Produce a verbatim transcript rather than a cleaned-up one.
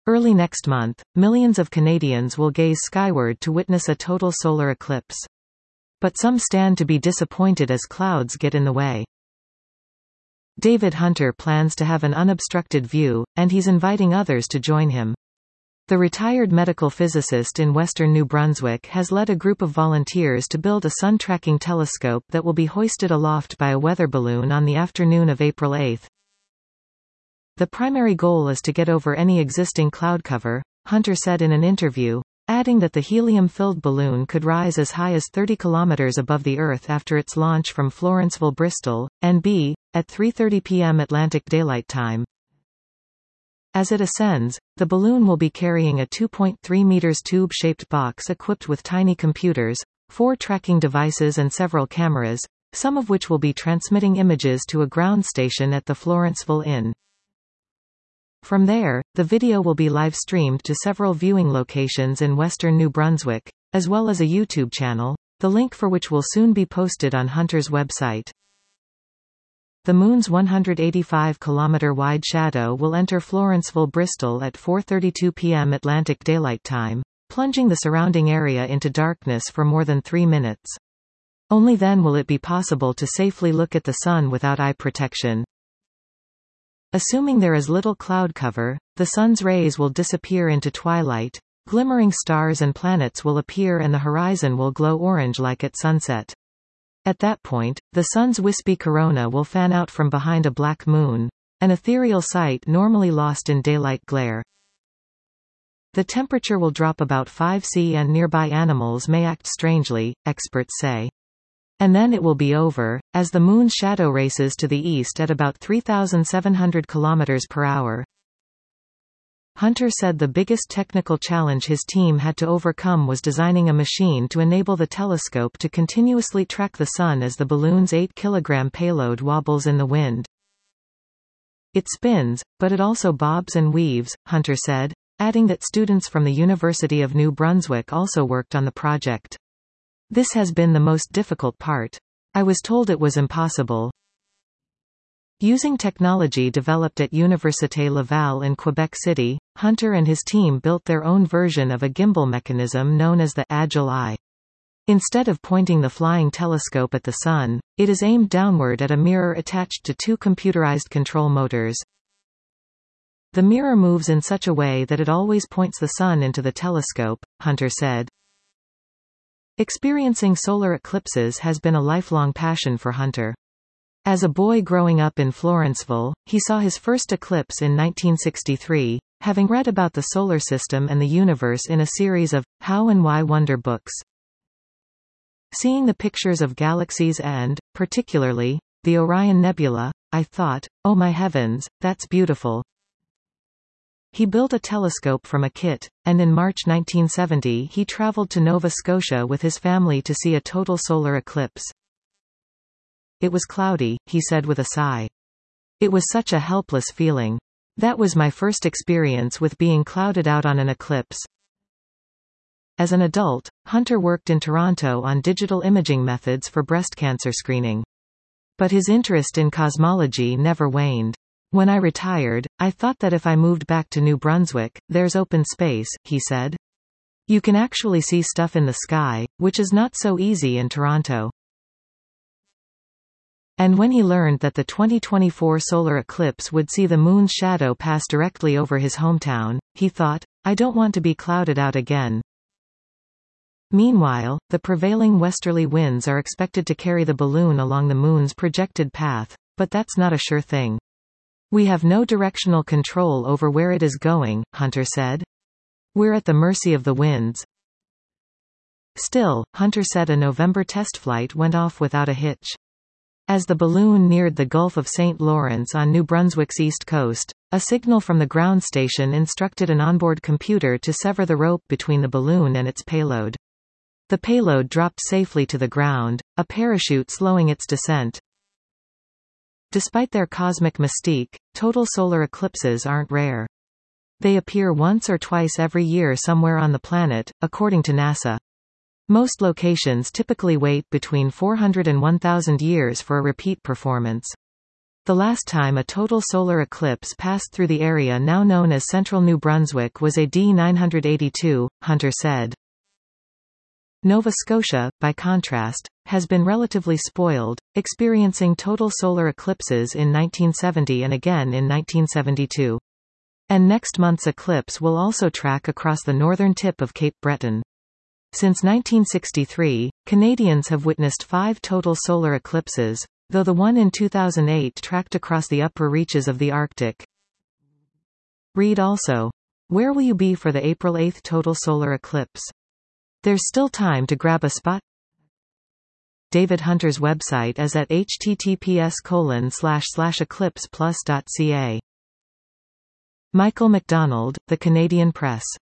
Early next month, millions of Canadians will gaze skyward to witness a total solar eclipse. But some stand to be disappointed as clouds get in the way. David Hunter plans to have an unobstructed view, and he's inviting others to join him. The retired medical physicist in western New Brunswick has led a group of volunteers to build a sun-tracking telescope that will be hoisted aloft by a weather balloon on the afternoon of April eighth. The primary goal is to get over any existing cloud cover, Hunter said in an interview, adding that the helium-filled balloon could rise as high as thirty kilometers above the Earth after its launch from Florenceville, Bristol, N B, at three thirty p m Atlantic Daylight Time. As it ascends, the balloon will be carrying a two point three meters tube-shaped box equipped with tiny computers, four tracking devices and several cameras, some of which will be transmitting images to a ground station at the Florenceville Inn. From there, the video will be live-streamed to several viewing locations in western New Brunswick, as well as a YouTube channel, the link for which will soon be posted on Hunter's website. The Moon's one hundred eighty-five kilometer wide shadow will enter Florenceville, Bristol at four thirty-two p m Atlantic Daylight Time, plunging the surrounding area into darkness for more than three minutes. Only then will it be possible to safely look at the sun without eye protection. Assuming there is little cloud cover, the sun's rays will disappear into twilight, glimmering stars and planets will appear and the horizon will glow orange like at sunset. At that point, the sun's wispy corona will fan out from behind a black moon, an ethereal sight normally lost in daylight glare. The temperature will drop about five degrees Celsius and nearby animals may act strangely, experts say. And then it will be over, as the moon's shadow races to the east at about three thousand seven hundred kilometers per hour. Hunter said the biggest technical challenge his team had to overcome was designing a machine to enable the telescope to continuously track the sun as the balloon's eight kilogram payload wobbles in the wind. It spins, but it also bobs and weaves, Hunter said, adding that students from the University of New Brunswick also worked on the project. This has been the most difficult part. I was told it was impossible. Using technology developed at Université Laval in Quebec City, Hunter and his team built their own version of a gimbal mechanism known as the Agile Eye. Instead of pointing the flying telescope at the sun, it is aimed downward at a mirror attached to two computerized control motors. The mirror moves in such a way that it always points the sun into the telescope, Hunter said. Experiencing solar eclipses has been a lifelong passion for Hunter. As a boy growing up in Florenceville, he saw his first eclipse in nineteen sixty-three, having read about the solar system and the universe in a series of How and Why Wonder books. Seeing the pictures of galaxies and, particularly, the Orion Nebula, I thought, oh my heavens, that's beautiful. He built a telescope from a kit, and in March nineteen seventy he traveled to Nova Scotia with his family to see a total solar eclipse. It was cloudy, he said with a sigh. It was such a helpless feeling. That was my first experience with being clouded out on an eclipse. As an adult, Hunter worked in Toronto on digital imaging methods for breast cancer screening. But his interest in cosmology never waned. When I retired, I thought that if I moved back to New Brunswick, there's open space, he said. You can actually see stuff in the sky, which is not so easy in Toronto. And when he learned that the twenty twenty-four solar eclipse would see the moon's shadow pass directly over his hometown, he thought, I don't want to be clouded out again. Meanwhile, the prevailing westerly winds are expected to carry the balloon along the moon's projected path, but that's not a sure thing. We have no directional control over where it is going, Hunter said. We're at the mercy of the winds. Still, Hunter said a November test flight went off without a hitch. As the balloon neared the Gulf of Saint Lawrence on New Brunswick's east coast, a signal from the ground station instructed an onboard computer to sever the rope between the balloon and its payload. The payload dropped safely to the ground, a parachute slowing its descent. Despite their cosmic mystique, total solar eclipses aren't rare. They appear once or twice every year somewhere on the planet, according to NASA. Most locations typically wait between four hundred and one thousand years for a repeat performance. The last time a total solar eclipse passed through the area now known as central New Brunswick was A D nine eighty-two, Hunter said. Nova Scotia, by contrast, has been relatively spoiled, experiencing total solar eclipses in nineteen seventy and again in nineteen seventy-two. And next month's eclipse will also track across the northern tip of Cape Breton. Since nineteen sixty-three, Canadians have witnessed five total solar eclipses, though the one in two thousand eight tracked across the upper reaches of the Arctic. Read also. Where will you be for the April eighth total solar eclipse? There's still time to grab a spot. David Hunter's website is at h t t p s colon slash slash eclipse plus dot c a. Michael McDonald, The Canadian Press.